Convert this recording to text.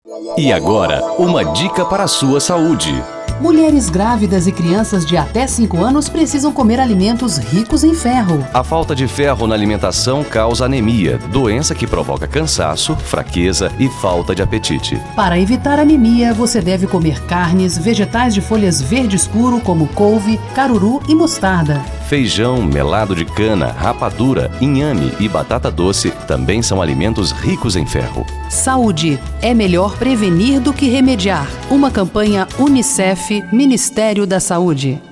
E agora, uma dica para a sua saúde. Mulheres grávidas e crianças de até 5 anos precisam comer alimentos ricos em ferro. A falta de ferro na alimentação causa anemia, doença que provoca cansaço, fraqueza e falta de apetite. Para evitar anemia, você deve comer carnes, vegetais de folhas verde escuro como couve, caruru e mostarda. Feijão, melado de cana, rapadura, inhame e batata doce também são alimentos ricos em ferro. Saúde. É melhor prevenir do que remediar. Uma campanha UNICEF, Ministério da Saúde.